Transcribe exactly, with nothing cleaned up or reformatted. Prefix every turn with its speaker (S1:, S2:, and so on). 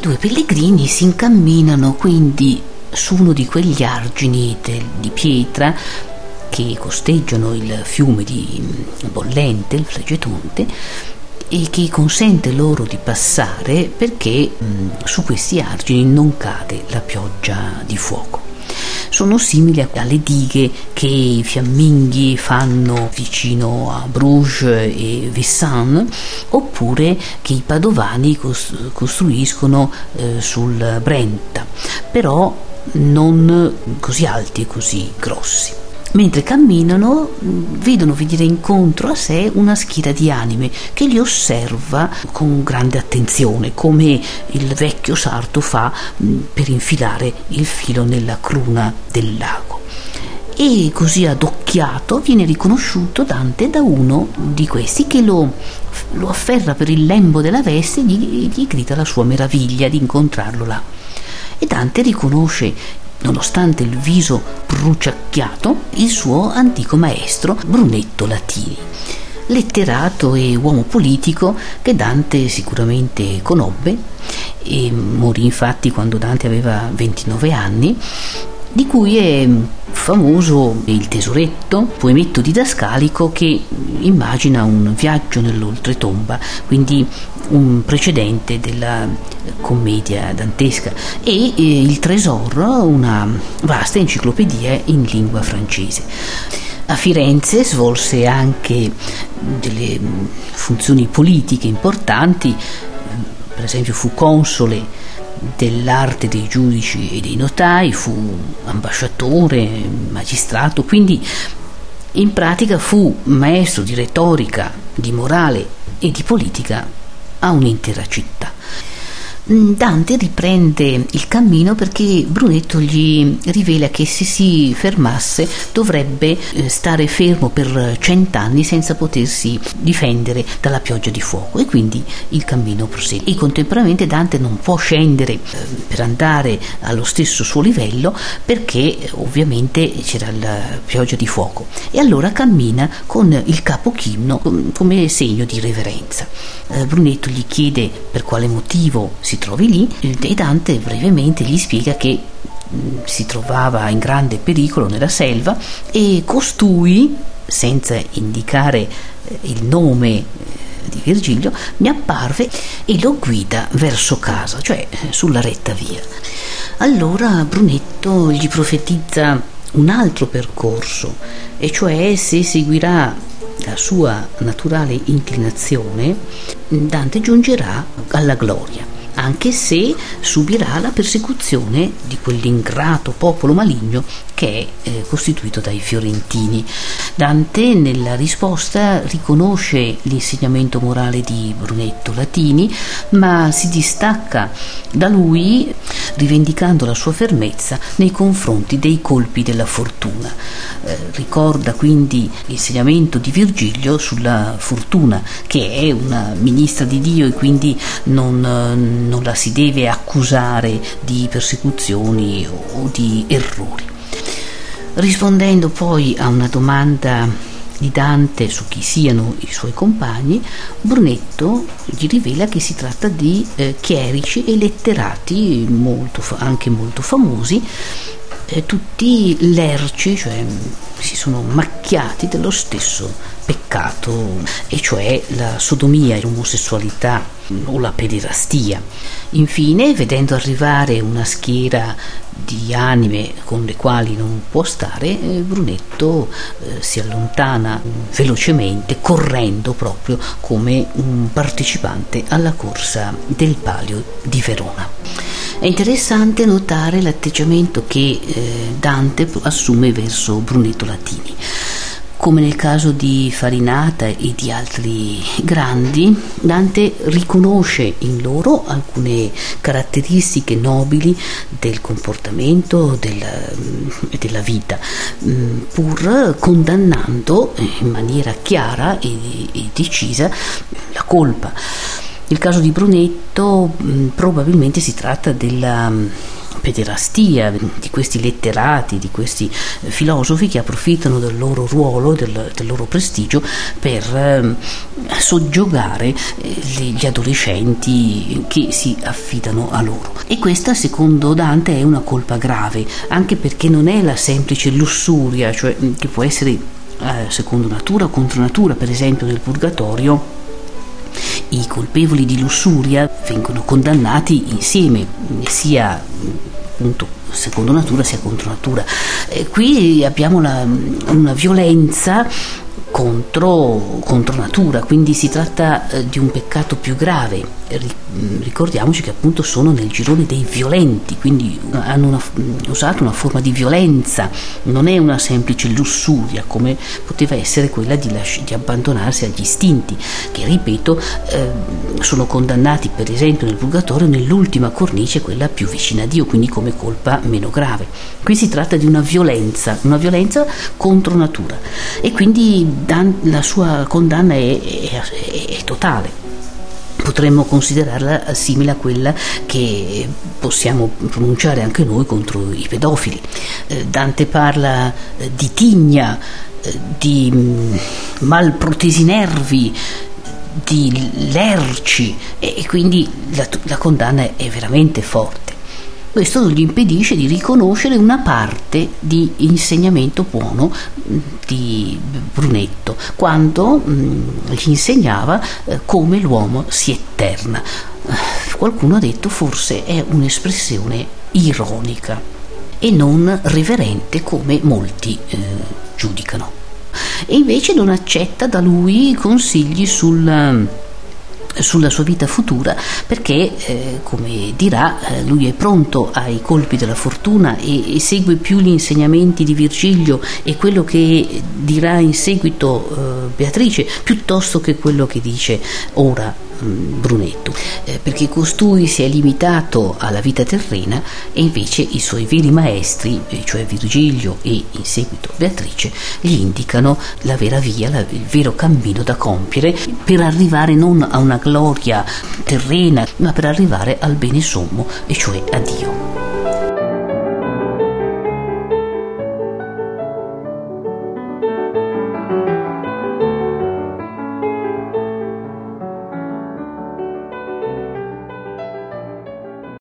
S1: due pellegrini si incamminano quindi su uno di quegli argini del, di pietra che costeggiano il fiume di bollente, il Flagetonte, e che consente loro di passare perché mh, su questi argini non cade la pioggia di fuoco. Sono simili alle dighe che i fiamminghi fanno vicino a Bruges e Vincennes, oppure che i padovani costruiscono eh, sul Brenta, però non così alti e così grossi. Mentre camminano, vedono venire incontro a sé una schiera di anime che li osserva con grande attenzione, come il vecchio sarto fa per infilare il filo nella cruna del lago. E così adocchiato viene riconosciuto Dante da uno di questi che lo, lo afferra per il lembo della veste e gli, gli grida la sua meraviglia di incontrarlo là. E Dante riconosce, nonostante il viso bruciacchiato, il suo antico maestro Brunetto Latini, letterato e uomo politico che Dante sicuramente conobbe, e morì infatti quando Dante aveva ventinove anni, di cui è famoso il Tesoretto, poemetto didascalico che immagina un viaggio nell'oltretomba, quindi un precedente della commedia dantesca, e eh, il Trésor, una vasta enciclopedia in lingua francese. A Firenze svolse anche delle funzioni politiche importanti, per esempio fu console dell'arte dei giudici e dei notai, fu ambasciatore, magistrato, quindi in pratica fu maestro di retorica, di morale e di politica a un'intera città. Dante riprende il cammino perché Brunetto gli rivela che se si fermasse dovrebbe stare fermo per cent'anni senza potersi difendere dalla pioggia di fuoco, e quindi il cammino prosegue. E contemporaneamente Dante non può scendere per andare allo stesso suo livello perché ovviamente c'era la pioggia di fuoco, e allora cammina con il capo chino come segno di reverenza. Brunetto gli chiede per quale motivo si trovi lì, e Dante brevemente gli spiega che si trovava in grande pericolo nella selva, e costui, senza indicare il nome di Virgilio, mi apparve e lo guida verso casa, cioè sulla retta via. Allora Brunetto gli profetizza un altro percorso, e cioè se seguirà la sua naturale inclinazione, Dante giungerà alla gloria, anche se subirà la persecuzione di quell'ingrato popolo maligno che è eh, costituito dai fiorentini. Dante nella risposta riconosce l'insegnamento morale di Brunetto Latini, ma si distacca da lui rivendicando la sua fermezza nei confronti dei colpi della fortuna. Eh, ricorda quindi l'insegnamento di Virgilio sulla fortuna, che è una ministra di Dio e quindi non, non la si deve accusare di persecuzioni o di errori. Rispondendo poi a una domanda di Dante su chi siano i suoi compagni, Brunetto gli rivela che si tratta di eh, chierici e letterati molto, anche molto famosi, eh, tutti lerci, cioè si sono macchiati dello stesso peccato, e cioè la sodomia e l'omosessualità o la pederastia. Infine, vedendo arrivare una schiera di anime con le quali non può stare, eh, Brunetto eh, si allontana velocemente, correndo proprio come un partecipante alla corsa del Palio di Verona. È interessante notare l'atteggiamento che eh, Dante assume verso Brunetto Latini. Come nel caso di Farinata e di altri grandi, Dante riconosce in loro alcune caratteristiche nobili del comportamento della, della vita, pur condannando in maniera chiara e, e decisa la colpa. Nel caso di Brunetto probabilmente si tratta della pederastia di questi letterati, di questi filosofi che approfittano del loro ruolo, del, del loro prestigio per eh, soggiogare eh, gli adolescenti che si affidano a loro. E questa, secondo Dante, è una colpa grave, anche perché non è la semplice lussuria, cioè che può essere eh, secondo natura o contro natura. Per esempio nel Purgatorio i colpevoli di lussuria vengono condannati insieme, sia appunto secondo natura sia contro natura. E qui abbiamo la, una violenza contro, contro natura, quindi si tratta eh, di un peccato più grave. Ricordiamoci che appunto sono nel girone dei violenti, quindi hanno una, usato una forma di violenza, non è una semplice lussuria come poteva essere quella di, lasci- di abbandonarsi agli istinti, che ripeto eh, sono condannati per esempio nel Purgatorio nell'ultima cornice, quella più vicina a Dio, quindi come colpa meno grave. Qui si tratta di una violenza, una violenza contro natura, e quindi Dan- la sua condanna è, è, è, è totale. Potremmo considerarla simile a quella che possiamo pronunciare anche noi contro i pedofili. Eh, Dante parla eh, di tigna, eh, di mh, malprotesi nervi, di lerci, e, e quindi la, la condanna è veramente forte. Questo non gli impedisce di riconoscere una parte di insegnamento buono di Brunetto, quando mh, gli insegnava eh, come l'uomo si eterna. Qualcuno ha detto forse è un'espressione ironica e non reverente come molti eh, giudicano. E invece non accetta da lui consigli sul sulla sua vita futura, perché eh, come dirà eh, lui è pronto ai colpi della fortuna e, e segue più gli insegnamenti di Virgilio e quello che dirà in seguito eh, Beatrice piuttosto che quello che dice ora mh, Brunetto, eh, perché costui si è limitato alla vita terrena e invece i suoi veri maestri, eh, cioè Virgilio e in seguito Beatrice, gli indicano la vera via, la, il vero cammino da compiere per arrivare non a una gloria terrena, ma per arrivare al bene sommo, e cioè a Dio.